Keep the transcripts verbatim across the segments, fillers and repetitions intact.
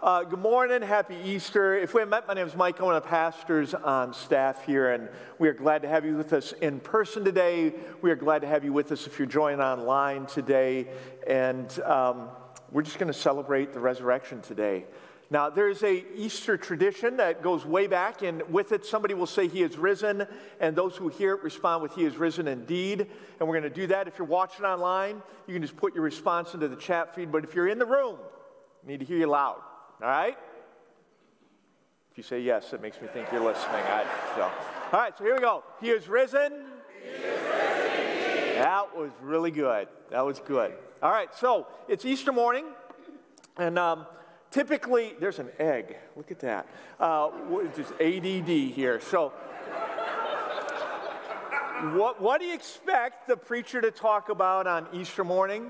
Uh, good morning, happy Easter. If we haven't met, my name is Mike. I'm one of the pastors on staff here, and we are glad to have you with us in person today. We are glad to have you with us if you're joining online today, and um, we're just going to celebrate the resurrection today. Now, there's a Easter tradition that goes way back, and with it, somebody will say, "He is risen," and those who hear it respond with, "He is risen indeed." And we're going to do that. If you're watching online, you can just put your response into the chat feed, but if you're in the room, I need to hear you loud. All right? If you say yes, it makes me think you're listening. I, so. All right, so here we go. He is risen. He is risen. That was really good. That was good. All right, so it's Easter morning, and um, typically, there's an egg. Look at that. Uh, just A D D here. So what, what do you expect the preacher to talk about on Easter morning?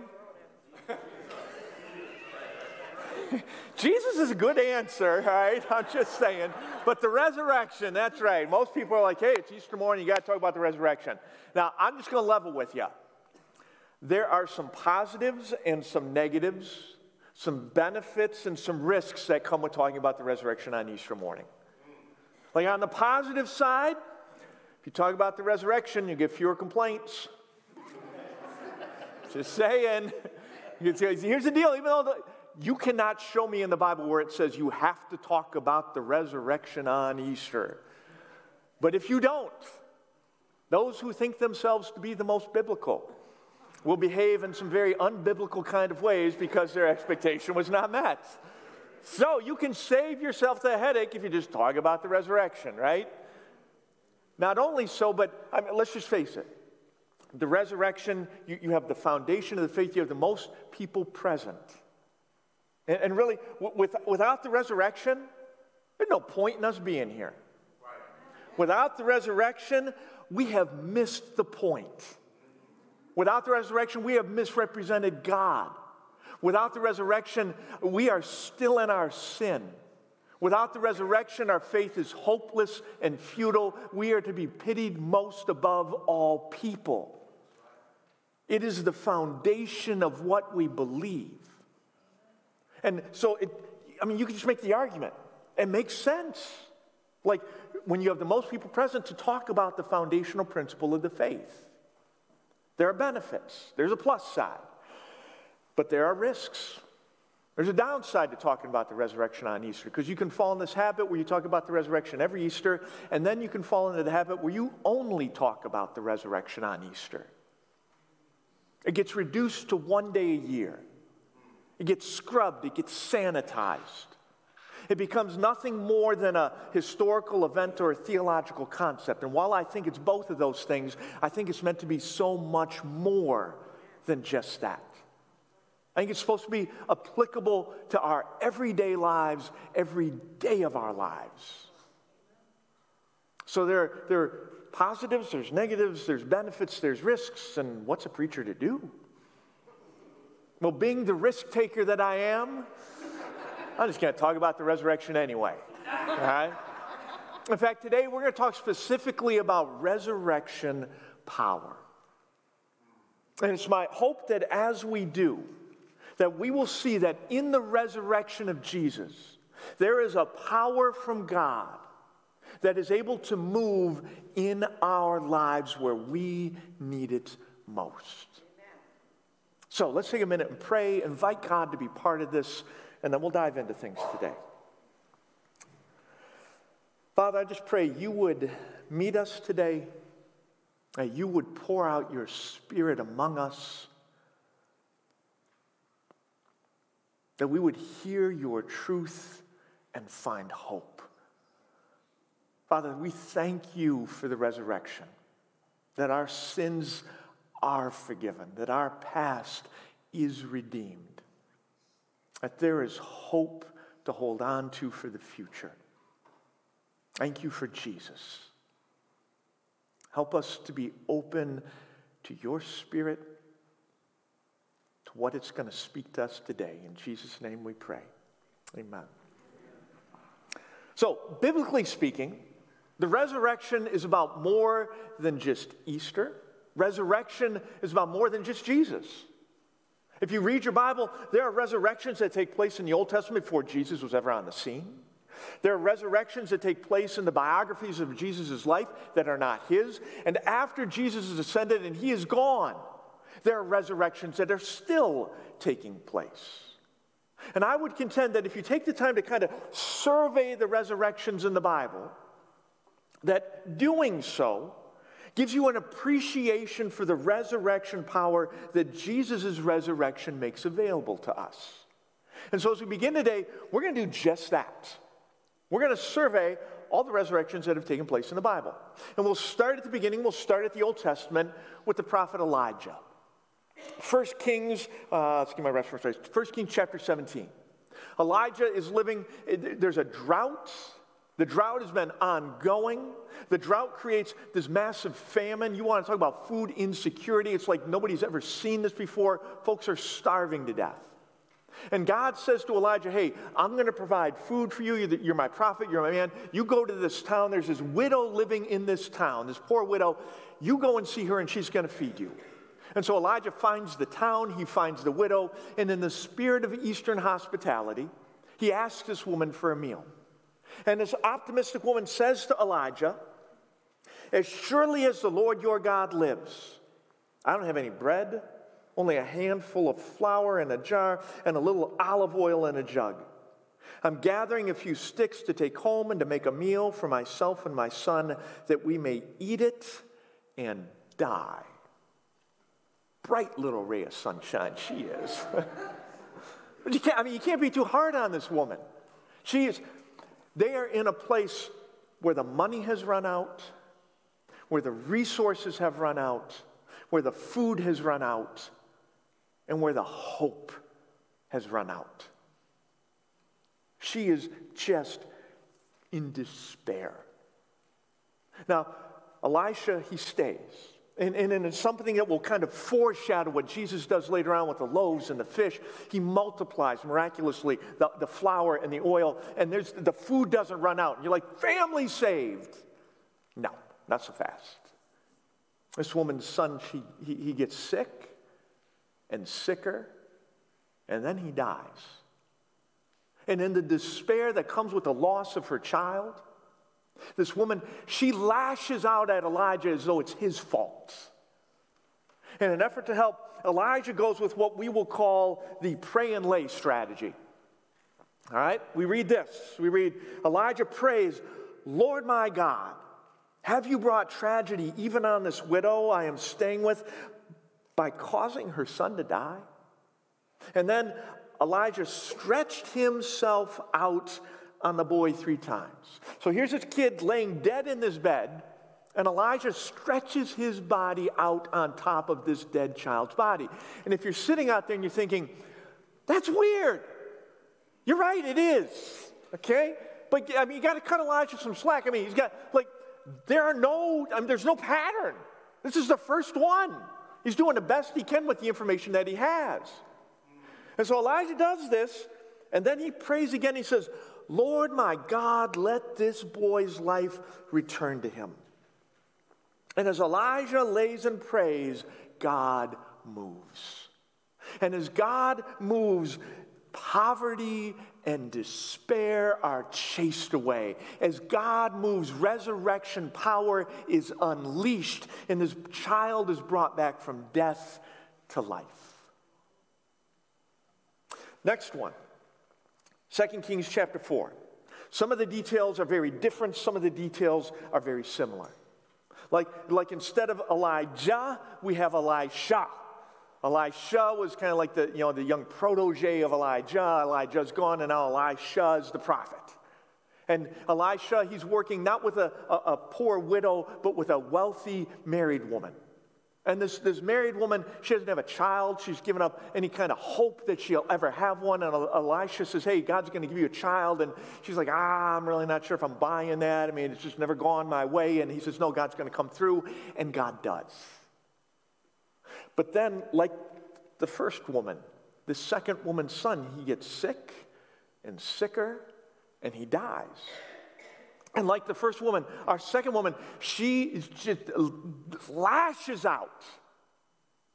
Jesus is a good answer, all right? I'm just saying. But the resurrection, that's right. Most people are like, hey, it's Easter morning, you got to talk about the resurrection. Now, I'm just going to level with you. There are some positives and some negatives, some benefits and some risks that come with talking about the resurrection on Easter morning. Like on the positive side, if you talk about the resurrection, you get fewer complaints. Just saying. Here's the deal, even though the... You cannot show me in the Bible where it says you have to talk about the resurrection on Easter. But if you don't, those who think themselves to be the most biblical will behave in some very unbiblical kind of ways because their expectation was not met. So you can save yourself the headache if you just talk about the resurrection, right? Not only so, but I mean, let's just face it. The resurrection, you, you have the foundation of the faith. You have the most people present. And, and really, with, without the resurrection, there's no point in us being here. Without the resurrection, we have missed the point. Without the resurrection, we have misrepresented God. Without the resurrection, we are still in our sin. Without the resurrection, our faith is hopeless and futile. We are to be pitied most above all people. It is the foundation of what we believe. And so, it, I mean, you can just make the argument. It makes sense. Like, when you have the most people present to talk about the foundational principle of the faith. There are benefits. There's a plus side. But there are risks. There's a downside to talking about the resurrection on Easter, because you can fall in this habit where you talk about the resurrection every Easter, and then you can fall into the habit where you only talk about the resurrection on Easter. It gets reduced to one day a year. It gets scrubbed, it gets sanitized. It becomes nothing more than a historical event or a theological concept. And while I think it's both of those things, I think it's meant to be so much more than just that. I think it's supposed to be applicable to our everyday lives, every day of our lives. So there, there are positives, there's negatives, there's benefits, there's risks, and what's a preacher to do? Well, being the risk taker that I am, I'm just going to talk about the resurrection anyway. All right? In fact, today we're going to talk specifically about resurrection power. And it's my hope that as we do, that we will see that in the resurrection of Jesus, there is a power from God that is able to move in our lives where we need it most. So let's take a minute and pray, invite God to be part of this, and then we'll dive into things today. Father, I just pray you would meet us today, that you would pour out your Spirit among us, that we would hear your truth and find hope. Father, we thank you for the resurrection, that our sins are forgiven, that our past is redeemed, that there is hope to hold on to for the future. Thank you for Jesus. Help us to be open to your Spirit, to what it's going to speak to us today. In Jesus' name we pray. Amen. So, biblically speaking, the resurrection is about more than just Easter. Resurrection is about more than just Jesus. If you read your Bible, there are resurrections that take place in the Old Testament before Jesus was ever on the scene. There are resurrections that take place in the biographies of Jesus' life that are not his. And after Jesus is ascended and he is gone, there are resurrections that are still taking place. And I would contend that if you take the time to kind of survey the resurrections in the Bible, that doing so gives you an appreciation for the resurrection power that Jesus' resurrection makes available to us. And so as we begin today, we're going to do just that. We're going to survey all the resurrections that have taken place in the Bible. And we'll start at the beginning. We'll start at the Old Testament with the prophet Elijah. First Kings, uh, let's get my reference right. First Kings chapter seventeen. Elijah is living, there's a drought. The drought has been ongoing. The drought creates this massive famine. You want to talk about food insecurity. It's like nobody's ever seen this before. Folks are starving to death. And God says to Elijah, hey, I'm going to provide food for you. You're, you're my prophet. You're my man. You go to this town. There's this widow living in this town, this poor widow. You go and see her, and she's going to feed you. And so Elijah finds the town. He finds the widow. And in the spirit of Eastern hospitality, he asks this woman for a meal. And this optimistic woman says to Elijah, as surely as the Lord your God lives, I don't have any bread, only a handful of flour in a jar and a little olive oil in a jug. I'm gathering a few sticks to take home and to make a meal for myself and my son that we may eat it and die. Bright little ray of sunshine she is. But you can't, I mean, you can't be too hard on this woman. She is... They are in a place where the money has run out, where the resources have run out, where the food has run out, and where the hope has run out. She is just in despair. Now, Elisha, he stays. And, and, and it's something that will kind of foreshadow what Jesus does later on with the loaves and the fish. He multiplies miraculously the, the flour and the oil, and there's, the food doesn't run out. And you're like, family saved. No, not so fast. This woman's son, she, he, he gets sick and sicker, and then he dies. And in the despair that comes with the loss of her child, this woman, she lashes out at Elijah as though it's his fault. In an effort to help, Elijah goes with what we will call the pray and lay strategy. All right? We read this. We read, Elijah prays, Lord my God, have you brought tragedy even on this widow I am staying with by causing her son to die? And then Elijah stretched himself out on the boy three times. So here's this kid laying dead in this bed, and Elijah stretches his body out on top of this dead child's body. And if you're sitting out there and you're thinking, that's weird. You're right, it is. Okay? But I mean, you got to cut Elijah some slack. I mean, he's got, like, there are no, I mean, there's no pattern. This is the first one. He's doing the best he can with the information that he has. And so Elijah does this, and then he prays again. He says, Lord my God, let this boy's life return to him. And as Elijah lays and prays, God moves. And as God moves, poverty and despair are chased away. As God moves, resurrection power is unleashed, and this child is brought back from death to life. Next one. Second Kings chapter four. Some of the details are very different. Some of the details are very similar. Like, like instead of Elijah, we have Elisha. Elisha was kind of like the, you know, the young protege of Elijah. Elijah's gone, and now Elisha is the prophet. And Elisha, he's working not with a, a, a poor widow, but with a wealthy married woman. And this, this married woman, she doesn't have a child. She's given up any kind of hope that she'll ever have one. And Elisha says, hey, God's going to give you a child. And she's like, ah, I'm really not sure if I'm buying that. I mean, it's just never gone my way. And he says, no, God's going to come through. And God does. But then, like the first woman, the second woman's son, he gets sick and sicker, and he dies. And like the first woman, our second woman, she just lashes out.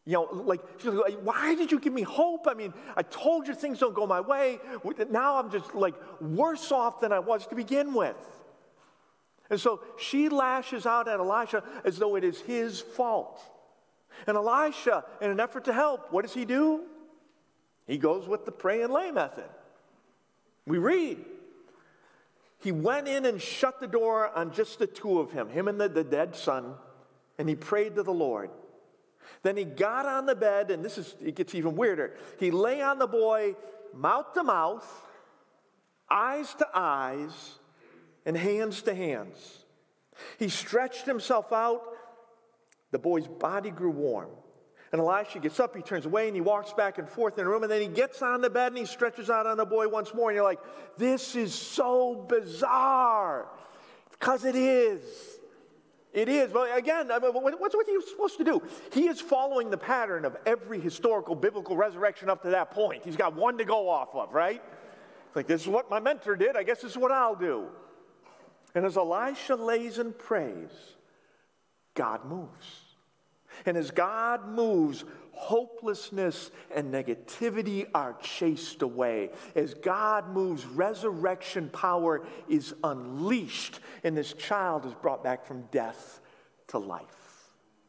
You know, like, she's like, why did you give me hope? I mean, I told you things don't go my way. Now I'm just like worse off than I was to begin with. And so she lashes out at Elisha as though it is his fault. And Elisha, in an effort to help, what does he do? He goes with the pray and lay method. We read, he went in and shut the door on just the two of him, him and the, the dead son, and he prayed to the Lord. Then he got on the bed, and this is, it gets even weirder. He lay on the boy, mouth to mouth, eyes to eyes, and hands to hands. He stretched himself out. The boy's body grew warm. And Elisha gets up, he turns away, and he walks back and forth in the room, and then he gets on the bed, and he stretches out on the boy once more, and you're like, this is so bizarre. Because it is. It is. But again, what's what he supposed to do? He is following the pattern of every historical biblical resurrection up to that point. He's got one to go off of, right? It's like, this is what my mentor did. I guess this is what I'll do. And as Elisha lays and prays, God moves. And as God moves, hopelessness and negativity are chased away. As God moves, resurrection power is unleashed, and this child is brought back from death to life.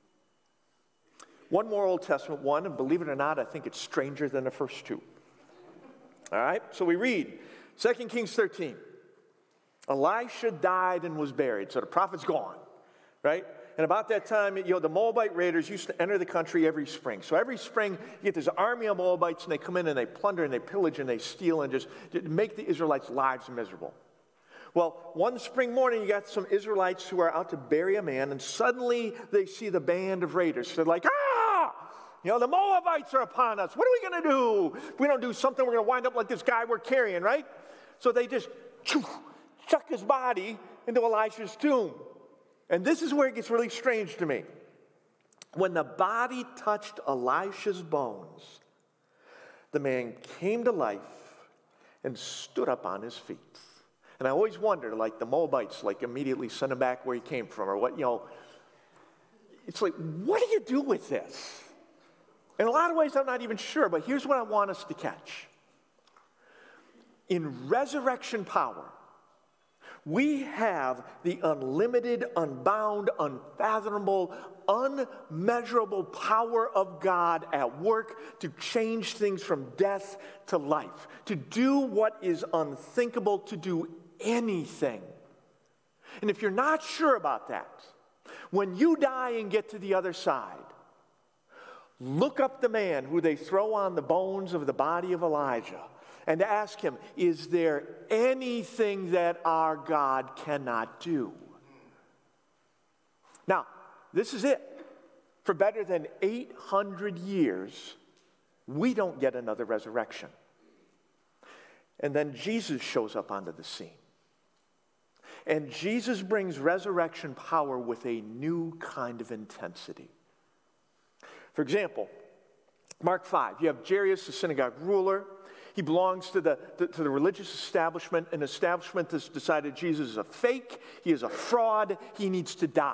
One more Old Testament one, and believe it or not, I think it's stranger than the first two. All right, so we read Second Kings thirteen. Elisha died and was buried, so the prophet's gone, right? And about that time, you know, the Moabite raiders used to enter the country every spring. So every spring, you get this army of Moabites, and they come in and they plunder and they pillage and they steal and just make the Israelites' lives miserable. Well, one spring morning, you got some Israelites who are out to bury a man, and suddenly they see the band of raiders. So they're like, ah! You know, the Moabites are upon us. What are we going to do? If we don't do something, we're going to wind up like this guy we're carrying, right? So they just chuck his body into Elisha's tomb. And this is where it gets really strange to me. When the body touched Elisha's bones, the man came to life and stood up on his feet. And I always wondered, like the Moabites, like immediately sent him back where he came from, or what, you know. It's like, what do you do with this? In a lot of ways, I'm not even sure, but here's what I want us to catch. In resurrection power, we have the unlimited, unbound, unfathomable, unmeasurable power of God at work to change things from death to life, to do what is unthinkable, to do anything. And if you're not sure about that, when you die and get to the other side, look up the man who they throw on the bones of the body of Elijah and ask him, is there anything that our God cannot do? Now, this is it. For better than eight hundred years, we don't get another resurrection. And then Jesus shows up onto the scene. And Jesus brings resurrection power with a new kind of intensity. For example, Mark five, you have Jairus, the synagogue ruler. He belongs to the, to, to the religious establishment, an establishment that's decided Jesus is a fake, he is a fraud, he needs to die.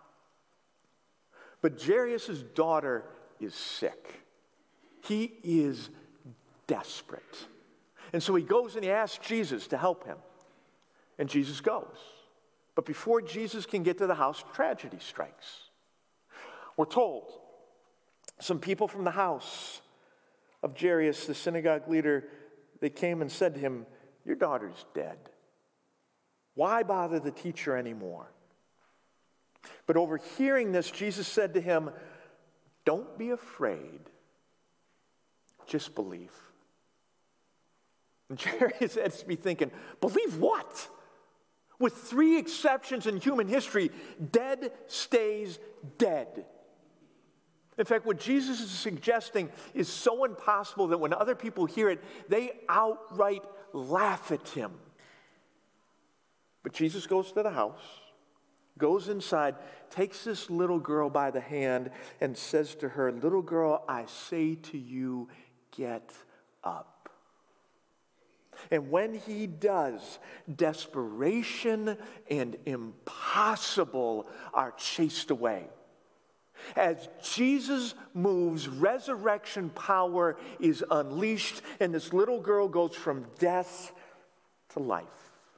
But Jairus' daughter is sick. He is desperate. And so he goes and he asks Jesus to help him. And Jesus goes. But before Jesus can get to the house, tragedy strikes. We're told some people from the house of Jairus, the synagogue leader, they came and said to him, your daughter's dead. Why bother the teacher anymore? But overhearing this, Jesus said to him, don't be afraid, just believe. And Jairus had to be thinking, believe what? With three exceptions in human history, dead stays dead. In fact, what Jesus is suggesting is so impossible that when other people hear it, they outright laugh at him. But Jesus goes to the house, goes inside, takes this little girl by the hand, and says to her, little girl, I say to you, get up. And when he does, desperation and impossible are chased away. As Jesus moves, resurrection power is unleashed, and this little girl goes from death to life.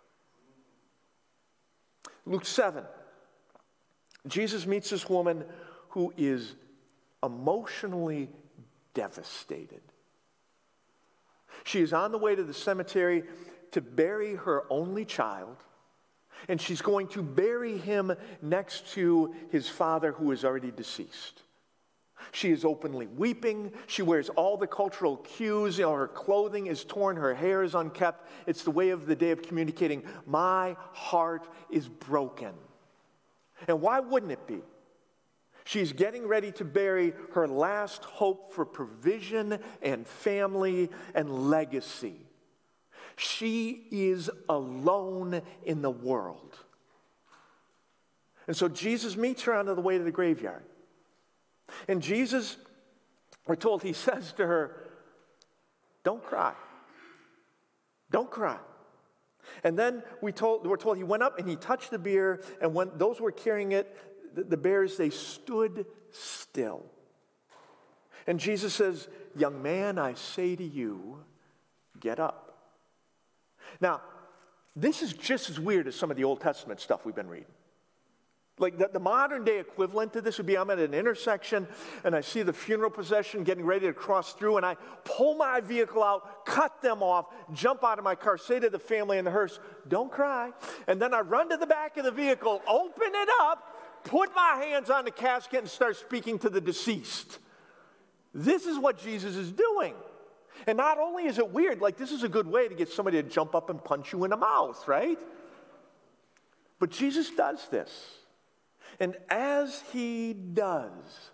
Luke seven, Jesus meets this woman who is emotionally devastated. She is on the way to the cemetery to bury her only child, and she's going to bury him next to his father who is already deceased. She is openly weeping. She wears all the cultural cues. You know, her clothing is torn. Her hair is unkept. It's the way of the day of communicating, my heart is broken. And why wouldn't it be? She's getting ready to bury her last hope for provision and family and legacy. She is alone in the world. And so Jesus meets her on the way to the graveyard. And Jesus, we're told, he says to her, don't cry. Don't cry. And then we told, we're told he went up and he touched the bier, and when those who were carrying it, the, the bearers, they stood still. And Jesus says, young man, I say to you, get up. Now, this is just as weird as some of the Old Testament stuff we've been reading. Like the, the modern day equivalent to this would be I'm at an intersection and I see the funeral procession getting ready to cross through, and I pull my vehicle out, cut them off, jump out of my car, say to the family in the hearse, don't cry. And then I run to the back of the vehicle, open it up, put my hands on the casket and start speaking to the deceased. This is what Jesus is doing. And not only is it weird, like this is a good way to get somebody to jump up and punch you in the mouth, right? But Jesus does this. And as he does,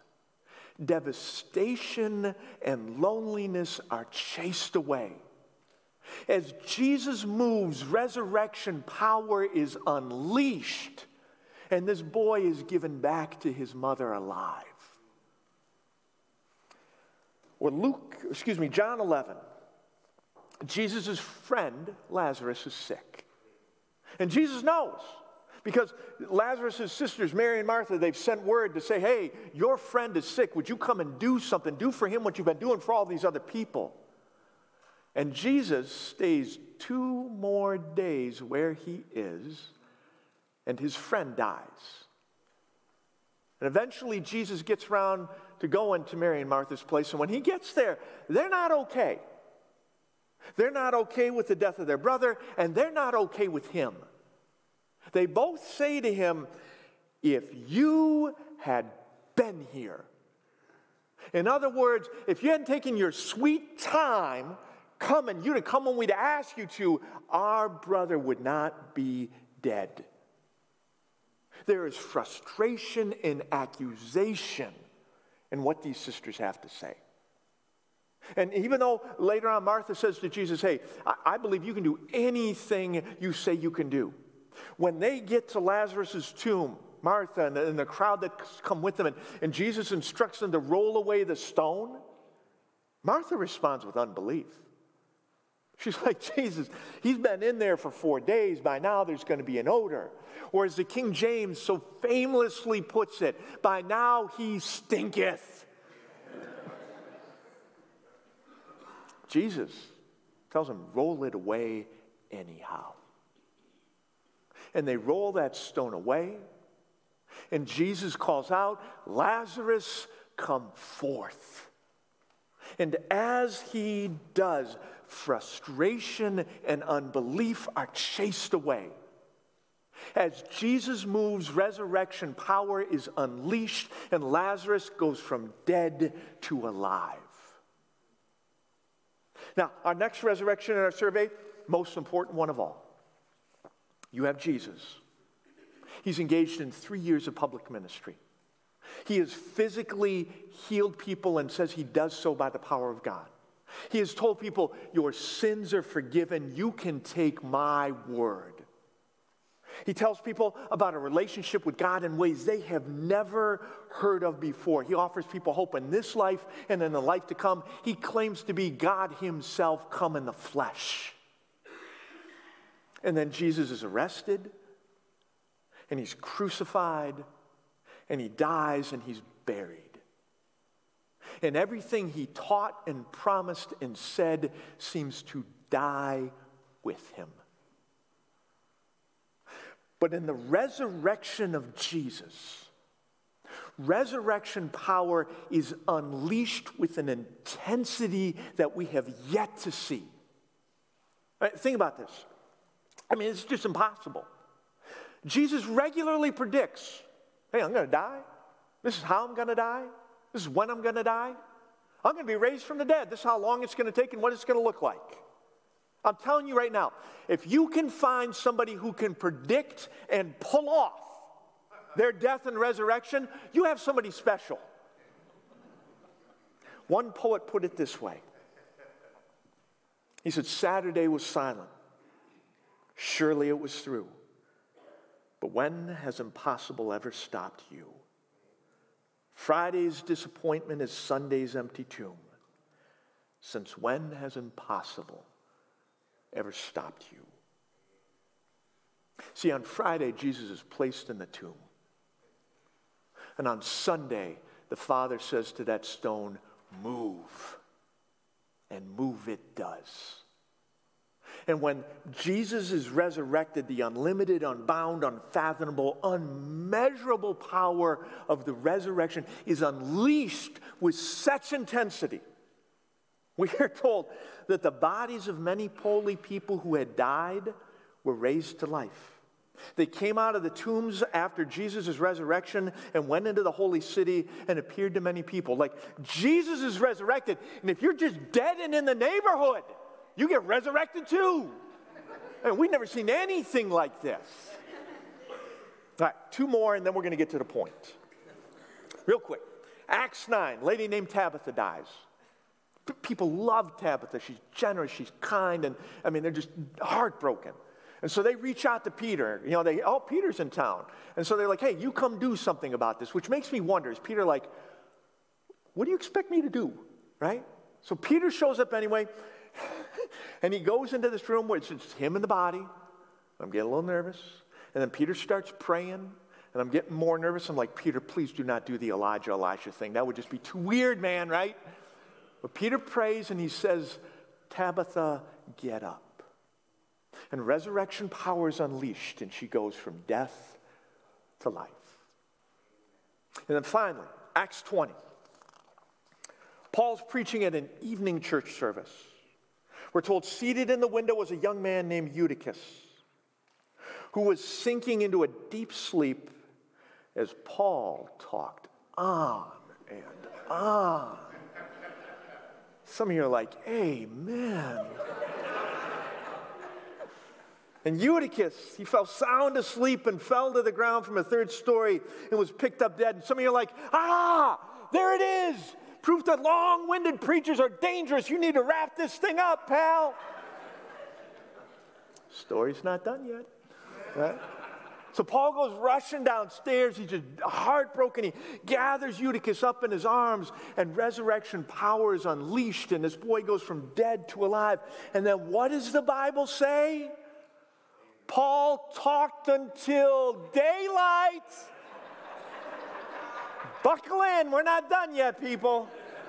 devastation and loneliness are chased away. As Jesus moves, resurrection power is unleashed, and this boy is given back to his mother alive. Or Luke, excuse me, John eleven, Jesus' friend Lazarus is sick. And Jesus knows, because Lazarus' sisters, Mary and Martha, they've sent word to say, hey, your friend is sick. Would you come and do something? Do for him what you've been doing for all these other people. And Jesus stays two more days where he is, and his friend dies. And eventually Jesus gets around to going to Mary and Martha's place, and when he gets there, they're not okay. They're not okay with the death of their brother, and they're not okay with him. They both say to him, if you had been here. In other words, if you hadn't taken your sweet time coming, you'd have come when we'd ask you to, our brother would not be dead. There is frustration and accusation in what these sisters have to say. And even though later on Martha says to Jesus, hey, I, I believe you can do anything you say you can do. When they get to Lazarus' tomb, Martha and the, and the crowd that come with them, and, and Jesus instructs them to roll away the stone, Martha responds with unbelief. She's like, Jesus, he's been in there for four days. By now there's going to be an odor. Or as the King James so famously puts it, by now he stinketh. Jesus tells them, roll it away anyhow. And they roll that stone away, and Jesus calls out, Lazarus, come forth. And as he does, frustration and unbelief are chased away. As Jesus moves, resurrection power is unleashed, and Lazarus goes from dead to alive. Now, our next resurrection in our survey, most important one of all. You have Jesus. He's engaged in three years of public ministry. He has physically healed people and says he does so by the power of God. He has told people, your sins are forgiven. You can take my word. He tells people about a relationship with God in ways they have never heard of before. He offers people hope in this life and in the life to come. He claims to be God himself come in the flesh. And then Jesus is arrested, and he's crucified, and he dies, and he's buried. And everything he taught and promised and said seems to die with him. But in the resurrection of Jesus, resurrection power is unleashed with an intensity that we have yet to see. All right, think about this. I mean, it's just impossible. Jesus regularly predicts, hey, I'm going to die. This is how I'm going to die. This is when I'm going to die. I'm going to be raised from the dead. This is how long it's going to take and what it's going to look like. I'm telling you right now, if you can find somebody who can predict and pull off their death and resurrection, you have somebody special. One poet put it this way. He said, Saturday was silent. Surely it was through. But when has impossible ever stopped you? Friday's disappointment is Sunday's empty tomb. Since when has impossible ever stopped you? See, on Friday, Jesus is placed in the tomb. And on Sunday, the Father says to that stone, move. And move it does. And when Jesus is resurrected, the unlimited, unbound, unfathomable, unmeasurable power of the resurrection is unleashed with such intensity. We are told that the bodies of many holy people who had died were raised to life. They came out of the tombs after Jesus' resurrection and went into the holy city and appeared to many people. Like, Jesus is resurrected, and if you're just dead and in the neighborhood, you get resurrected too. I mean, we've never seen anything like this. All right, two more, and then we're going to get to the point. Real quick. Acts nine, a lady named Tabitha dies. P- people love Tabitha. She's generous, she's kind, and I mean, they're just heartbroken. And so they reach out to Peter. You know, they, oh, Peter's in town. And so they're like, hey, you come do something about this, which makes me wonder, is Peter like, what do you expect me to do, right? So Peter shows up anyway, and he goes into this room where it's just him and the body. I'm getting a little nervous. And then Peter starts praying, and I'm getting more nervous. I'm like, Peter, please do not do the Elijah, Elisha thing. That would just be too weird, man, right? But Peter prays, and he says, Tabitha, get up. And resurrection power is unleashed, and she goes from death to life. And then finally, Acts twenty. Paul's preaching at an evening church service. We're told seated in the window was a young man named Eutychus, who was sinking into a deep sleep as Paul talked on and on. Some of you are like, amen. And Eutychus, he fell sound asleep and fell to the ground from a third story and was picked up dead. And some of you are like, ah, there it is. Proof that long-winded preachers are dangerous. You need to wrap this thing up, pal. Story's not done yet, right? So Paul goes rushing downstairs. He's just heartbroken. He gathers Eutychus up in his arms, and resurrection power is unleashed, and this boy goes from dead to alive. And then what does the Bible say? Paul talked until daylight. Buckle in, we're not done yet, people.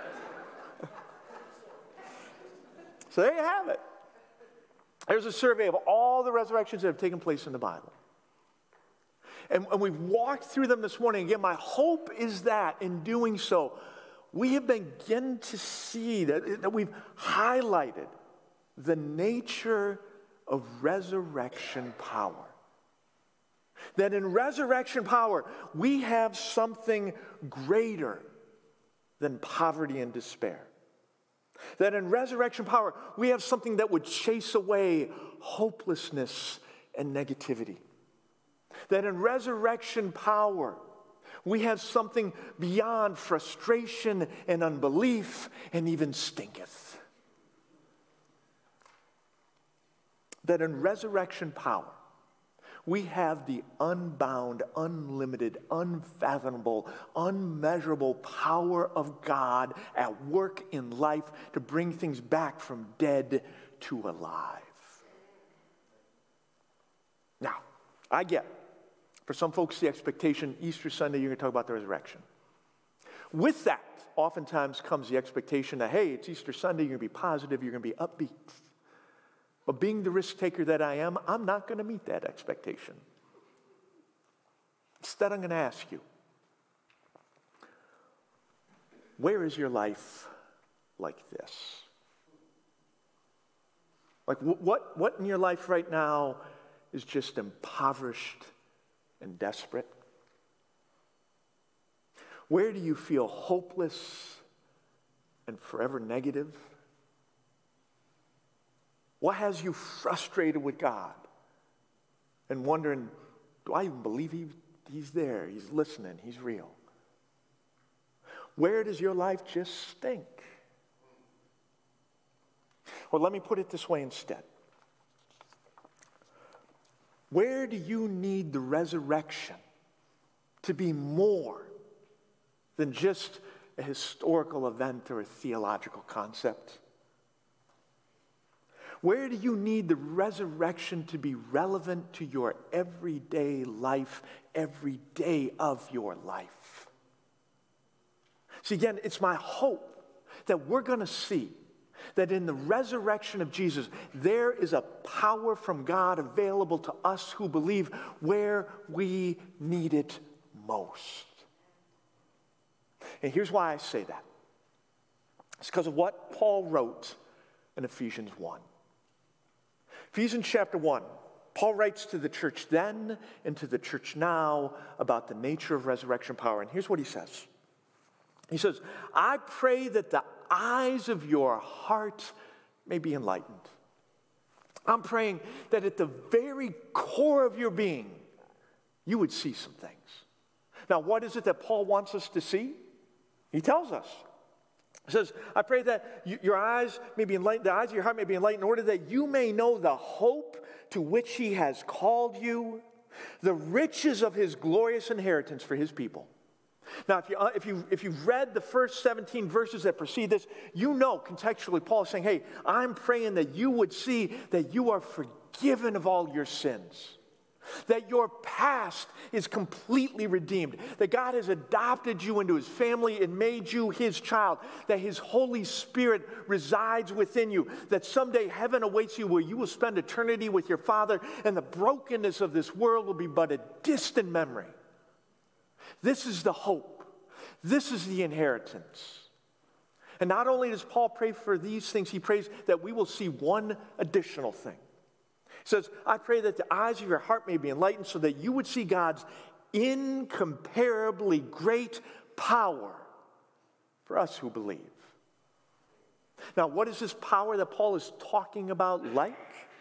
So there you have it. There's a survey of all the resurrections that have taken place in the Bible. And, and we've walked through them this morning. Again, my hope is that in doing so, we have begun to see that, that we've highlighted the nature of resurrection power. That in resurrection power, we have something greater than poverty and despair. That in resurrection power, we have something that would chase away hopelessness and negativity. That in resurrection power, we have something beyond frustration and unbelief and even stinketh. That in resurrection power, we have the unbound, unlimited, unfathomable, unmeasurable power of God at work in life to bring things back from dead to alive. Now, I get, for some folks, the expectation, Easter Sunday, you're going to talk about the resurrection. With that, oftentimes comes the expectation that, hey, it's Easter Sunday, you're going to be positive, you're going to be upbeat. But being the risk taker that I am, I'm not going to meet that expectation. Instead, I'm going to ask you, where is your life like this? Like what, what in your life right now is just impoverished and desperate? Where do you feel hopeless and forever negative? What has you frustrated with God and wondering, do I even believe he, he's there, he's listening, he's real? Where does your life just stink? Or let me put it this way instead. Where do you need the resurrection to be more than just a historical event or a theological concept? Where do you need the resurrection to be relevant to your everyday life, every day of your life? See, again, it's my hope that we're going to see that in the resurrection of Jesus, there is a power from God available to us who believe where we need it most. And here's why I say that. It's because of what Paul wrote in Ephesians one. Ephesians chapter one, Paul writes to the church then and to the church now about the nature of resurrection power. And here's what he says. He says, I pray that the eyes of your heart may be enlightened. I'm praying that at the very core of your being, you would see some things. Now, what is it that Paul wants us to see? He tells us. He says, I pray that you, your eyes may be enlightened, the eyes of your heart may be enlightened, in order that you may know the hope to which he has called you, the riches of his glorious inheritance for his people. Now, if, you, uh, if, you, if you've read the first seventeen verses that precede this, you know contextually Paul is saying, hey, I'm praying that you would see that you are forgiven of all your sins, that your past is completely redeemed, that God has adopted you into his family and made you his child, that his Holy Spirit resides within you, that someday heaven awaits you where you will spend eternity with your Father, and the brokenness of this world will be but a distant memory. This is the hope. This is the inheritance. And not only does Paul pray for these things, he prays that we will see one additional thing. He says, I pray that the eyes of your heart may be enlightened so that you would see God's incomparably great power for us who believe. Now, what is this power that Paul is talking about like?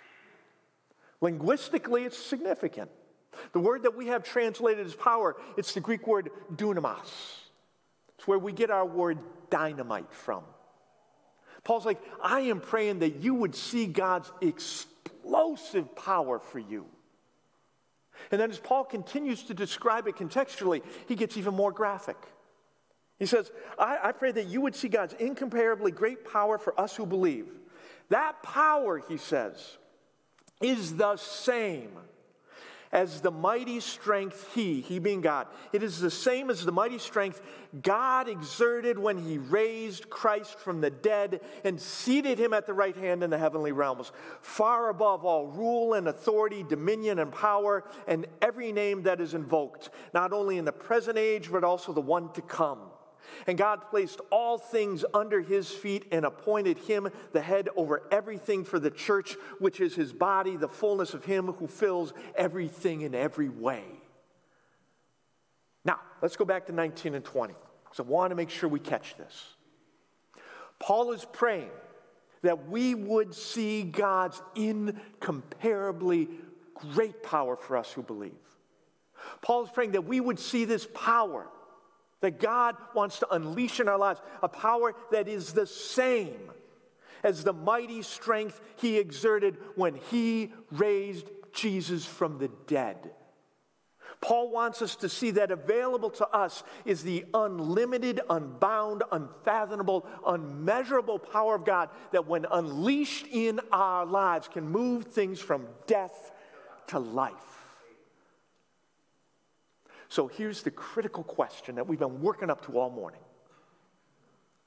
Linguistically, it's significant. The word that we have translated as power, it's the Greek word dunamis. It's where we get our word dynamite from. Paul's like, I am praying that you would see God's explosive power for you. And then as Paul continues to describe it contextually, he gets even more graphic. He says, I, I pray that you would see God's incomparably great power for us who believe. That power, he says, is the same as the mighty strength he, he being God, it is the same as the mighty strength God exerted when he raised Christ from the dead and seated him at the right hand in the heavenly realms, far above all rule and authority, dominion and power, and every name that is invoked, not only in the present age, but also the one to come. And God placed all things under his feet and appointed him the head over everything for the church, which is his body, the fullness of him who fills everything in every way. Now, let's go back to nineteen and twenty, because I want to make sure we catch this. Paul is praying that we would see God's incomparably great power for us who believe. Paul is praying that we would see this power that God wants to unleash in our lives, a power that is the same as the mighty strength he exerted when he raised Jesus from the dead. Paul wants us to see that available to us is the unlimited, unbound, unfathomable, unmeasurable power of God that when unleashed in our lives can move things from death to life. So here's the critical question that we've been working up to all morning.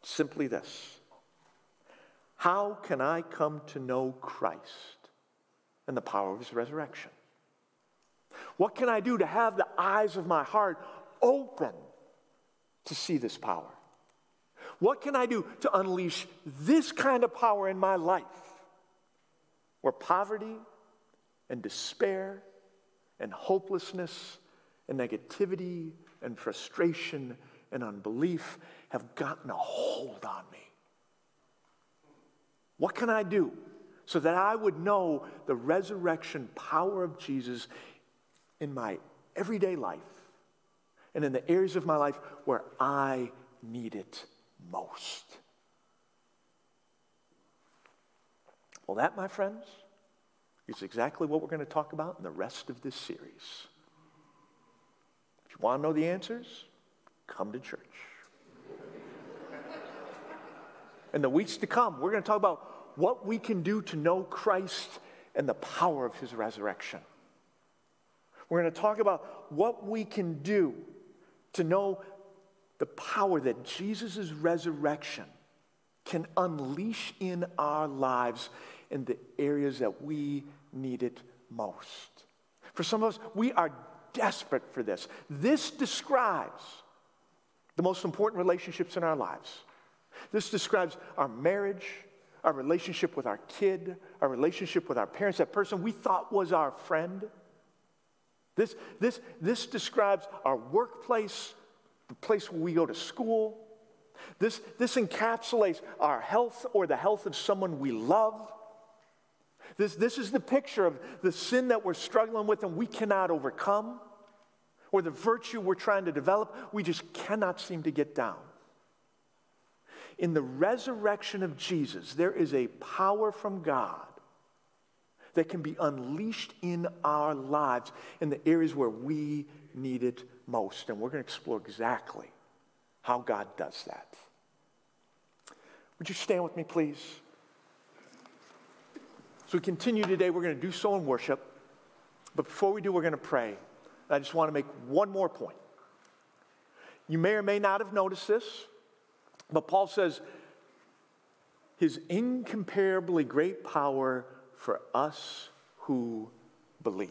Simply this: how can I come to know Christ and the power of his resurrection? What can I do to have the eyes of my heart open to see this power? What can I do to unleash this kind of power in my life, where poverty and despair and hopelessness and negativity and frustration and unbelief have gotten a hold on me? What can I do so that I would know the resurrection power of Jesus in my everyday life and in the areas of my life where I need it most? Well, that, my friends, is exactly what we're going to talk about in the rest of this series. If you want to know the answers, come to church. In the weeks to come, we're going to talk about what we can do to know Christ and the power of his resurrection. We're going to talk about what we can do to know the power that Jesus' resurrection can unleash in our lives in the areas that we need it most. For some of us, we are desperate for this. This describes the most important relationships in our lives. This describes our marriage, our relationship with our kid, our relationship with our parents, that person we thought was our friend. This, this, this describes our workplace, the place where we go to school. This, this encapsulates our health or the health of someone we love. This, this is the picture of the sin that we're struggling with and we cannot overcome, or the virtue we're trying to develop, we just cannot seem to get down. In the resurrection of Jesus, there is a power from God that can be unleashed in our lives in the areas where we need it most. And we're going to explore exactly how God does that. Would you stand with me, please? As we continue today, we're going to do so in worship. But before we do, we're going to pray. I just want to make one more point. You may or may not have noticed this, but Paul says, his incomparably great power for us who believe.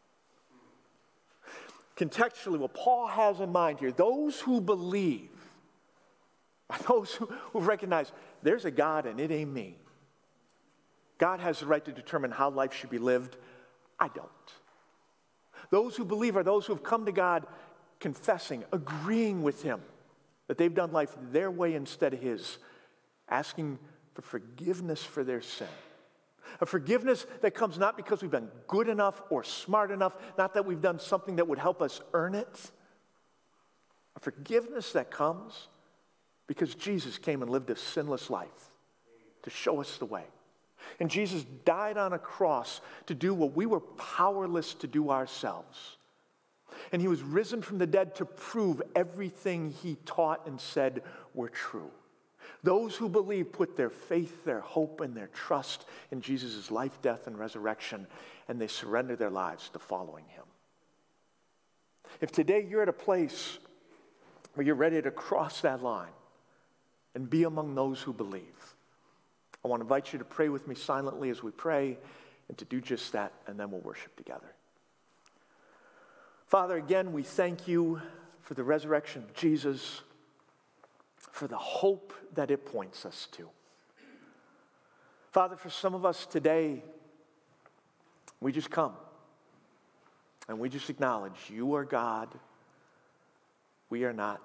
Contextually, what Paul has in mind here, those who believe are those who, who recognize there's a God and it ain't me. God has the right to determine how life should be lived. I don't. Those who believe are those who have come to God confessing, agreeing with him that they've done life their way instead of his, asking for forgiveness for their sin. A forgiveness that comes not because we've been good enough or smart enough, not that we've done something that would help us earn it. A forgiveness that comes because Jesus came and lived a sinless life to show us the way. And Jesus died on a cross to do what we were powerless to do ourselves. And he was risen from the dead to prove everything he taught and said were true. Those who believe put their faith, their hope, and their trust in Jesus' life, death, and resurrection, and they surrender their lives to following him. If today you're at a place where you're ready to cross that line and be among those who believe, I want to invite you to pray with me silently as we pray, and to do just that, and then we'll worship together. Father, again, we thank you for the resurrection of Jesus, for the hope that it points us to. Father, for some of us today, we just come and we just acknowledge you are God, we are not.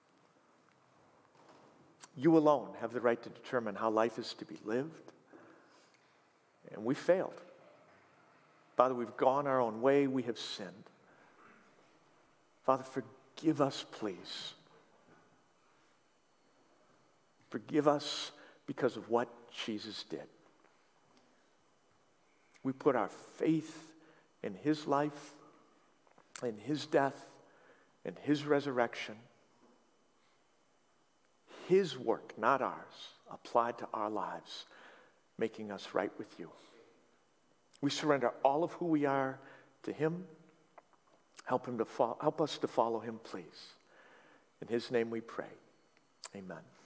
You alone have the right to determine how life is to be lived, and we failed. Father, we've gone our own way, we have sinned. Father, forgive us, please. Forgive us because of what Jesus did. We put our faith in his life, in his death, in his resurrection. His work, not ours, applied to our lives, making us right with you. We surrender all of who we are to him. Help him to fo- help us to follow him, please. In his name we pray. Amen.